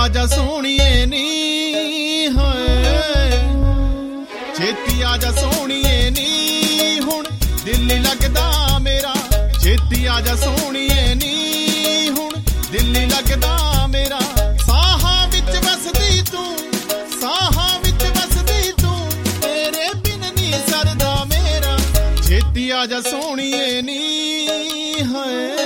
आजा सोहणीए नी होए छेती आजा सोहणीए नी हुण दिल नी लगदा मेरा छेती आजा सोहणीए नी हुण दिल नी लगदा मेरा साहां विच वसदी तू साहां विच वसदी तू तेरे बिन नी सरदा मेरा छेती आजा सोहणीए नी होए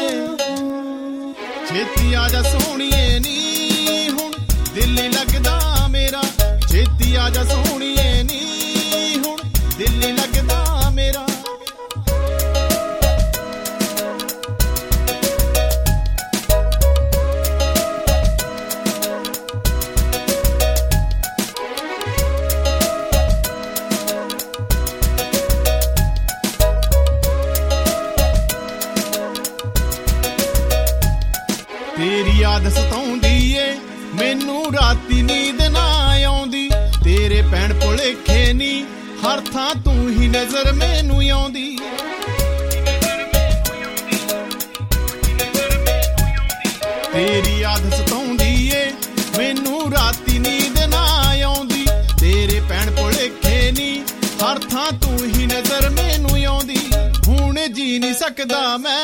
छेती आजा सोहणीए नी हुण दिल नी लगदा मेरा छेती आजा सोहणीए नी हुण दिल नी लगदा मेरा तेरी याद सताउंदी ए मैनू राती नींद ना आउंदी तेरे भैण भुलेखे नी हर थां तू ही नजर मैनू आउंदी तेरी याद सताउंदी ए मैनू राती नींद ना आउंदी तेरे भैण भुलेखे नी हर थां तू ही नजर मैनू आउंदी हुण जी नहीं सकदा मैं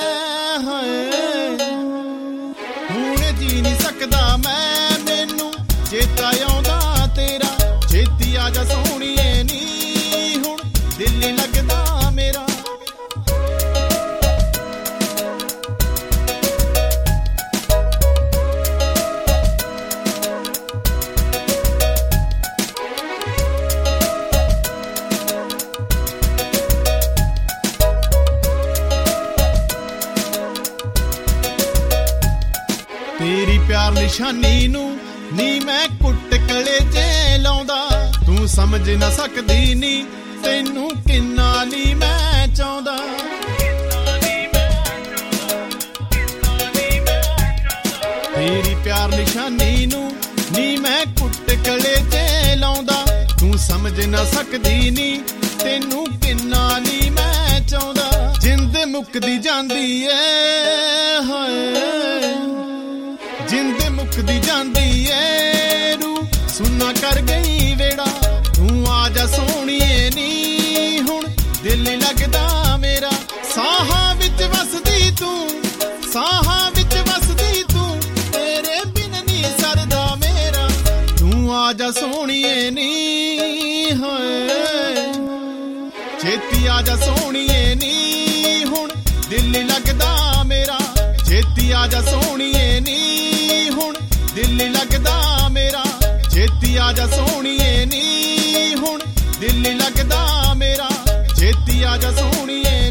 हाय जी नहीं सकदा मैं मैनू चेता आउंदा तेरा छेती आजा सोहणीए नी हुण दिल नी लगदा मेरा तेरी प्यार निशानी नू नी मैं कुट कलेजे लाउंदा तू समझ ना सकदी नी तैनू किन्ना नी मैं चाहुंदा तेरी प्यार निशानी नू नी मैं कुट कलेजे लाउंदा तू समझ ना सकदी नी तैनू किन्ना नी मैं चाहुंदा जिंद मुकदी जांदी ऐ हाय जिंद मुकदी जांदी ऐ रू सुना कर गई वेड़ा तू आजा सोहणीए नी हुण दिल नी लगदा मेरा साहां विच वसदी तू साहां विच वसदी तू तेरे बिन नी सरदा मेरा तू आजा सोहणीए नी होए छेती आजा सोहणीए नी हुण दिल नी लगदा मेरा छेती आजा सोहणीए नी हुण दिल नी लगदा मेरा छेती आजा सोहणीए नी हुण दिल नी लगदा मेरा छेती आजा सोहणीए